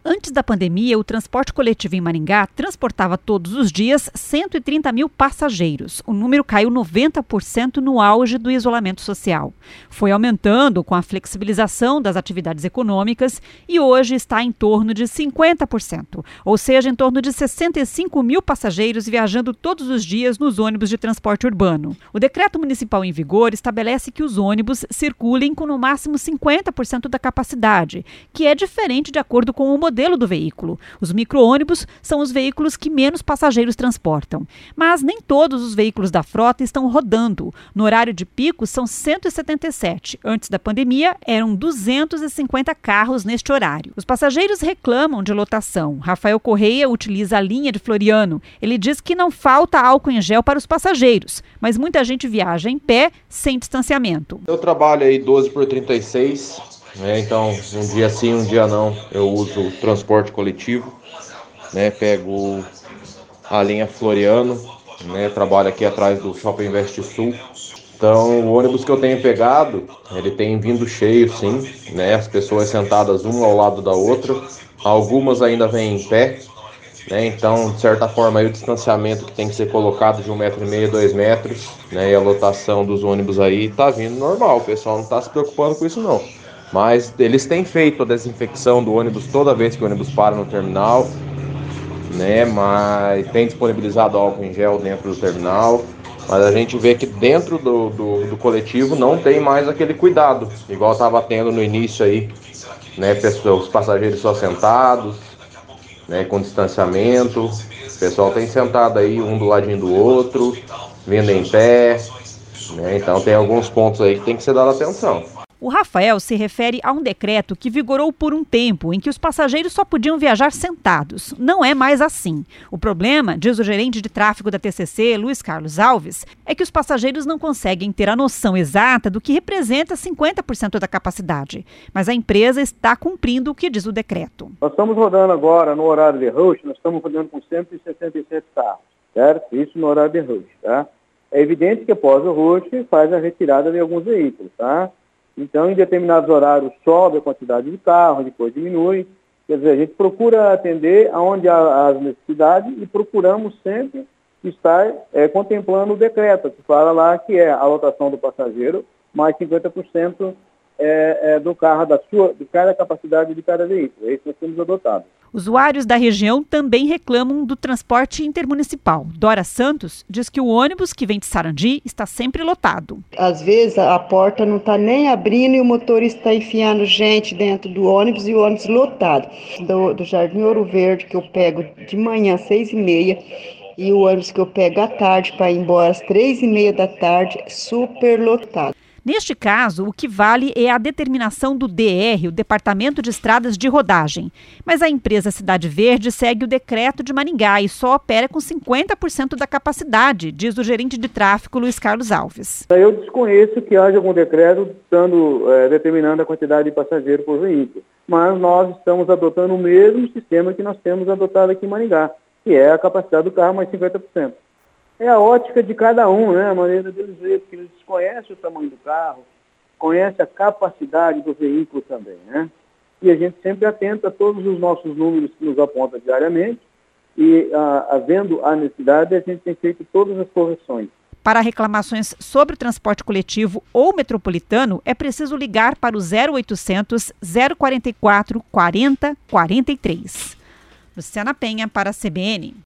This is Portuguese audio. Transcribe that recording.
Antes da pandemia, o transporte coletivo em Maringá transportava todos os dias 130 mil passageiros. O número caiu 90% no auge do isolamento social. Foi aumentando com a flexibilização das atividades econômicas e hoje está em torno de 50%, ou seja, em torno de 65 mil passageiros viajando todos os dias nos ônibus de transporte urbano. O decreto municipal em vigor estabelece que os ônibus circulem com no máximo 50% da capacidade, que é diferente de acordo com o modelo do veículo. Os micro-ônibus são os veículos que menos passageiros transportam. Mas nem todos os veículos da frota estão rodando. No horário de pico, são 177. Antes da pandemia, eram 250 carros neste horário. Os passageiros reclamam de lotação. Rafael Correia utiliza a linha de Floriano. Ele diz que não falta álcool em gel para os passageiros, mas muita gente viaja em pé, sem distanciamento. Eu trabalho aí 12/36. Então, um dia sim, um dia não, eu uso o transporte coletivo, pego a linha Floriano, trabalho aqui atrás do Shopping Invest Sul. Então, o ônibus que eu tenho pegado, ele tem vindo cheio, sim, as pessoas sentadas uma ao lado da outra, algumas ainda vêm em pé, então, de certa forma, aí, o distanciamento que tem que ser colocado de 1,5 m, 2 metros, e a lotação dos ônibus aí está vindo normal, o pessoal não está se preocupando com isso não. Mas eles têm feito a desinfecção do ônibus toda vez que o ônibus para no terminal, mas tem disponibilizado álcool em gel dentro do terminal, mas a gente vê que dentro do coletivo não tem mais aquele cuidado, igual estava tendo no início aí, os passageiros só sentados, com distanciamento, o pessoal tem sentado aí um do ladinho do outro, vindo em pé, então tem alguns pontos aí que tem que ser dado atenção. O Rafael se refere a um decreto que vigorou por um tempo em que os passageiros só podiam viajar sentados. Não é mais assim. O problema, diz o gerente de tráfego da TCC, Luiz Carlos Alves, é que os passageiros não conseguem ter a noção exata do que representa 50% da capacidade. Mas a empresa está cumprindo o que diz o decreto. Nós estamos rodando agora no horário de rush, nós estamos rodando com 167 carros, certo? Isso no horário de rush, tá? É evidente que após o rush faz a retirada de alguns veículos, tá? Então, em determinados horários sobe a quantidade de carros, depois diminui. Quer dizer, a gente procura atender aonde há as necessidades e procuramos sempre estar contemplando o decreto, que fala lá que é a lotação do passageiro mais 50% do carro, de cada capacidade de cada veículo. É isso que nós temos adotado. Usuários da região também reclamam do transporte intermunicipal. Dora Santos diz que o ônibus que vem de Sarandi está sempre lotado. Às vezes a porta não está nem abrindo e o motorista está enfiando gente dentro do ônibus e o ônibus lotado. Do Jardim Ouro Verde, que eu pego de manhã às 6h30, e o ônibus que eu pego à tarde para ir embora às 3h30 da tarde, super lotado. Neste caso, o que vale é a determinação do DR, o Departamento de Estradas de Rodagem. Mas a empresa Cidade Verde segue o decreto de Maringá e só opera com 50% da capacidade, diz o gerente de tráfego Luiz Carlos Alves. Eu desconheço que haja algum decreto determinando a quantidade de passageiros por veículo, mas nós estamos adotando o mesmo sistema que nós temos adotado aqui em Maringá, que é a capacidade do carro mais 50%. É a ótica de cada um, a maneira deles ver, porque eles conhecem o tamanho do carro, conhecem a capacidade do veículo também, E a gente sempre atenta a todos os nossos números que nos apontam diariamente e, havendo a necessidade, a gente tem feito todas as correções. Para reclamações sobre o transporte coletivo ou metropolitano, é preciso ligar para o 0800 044 40 43. Luciana Penha para a CBN.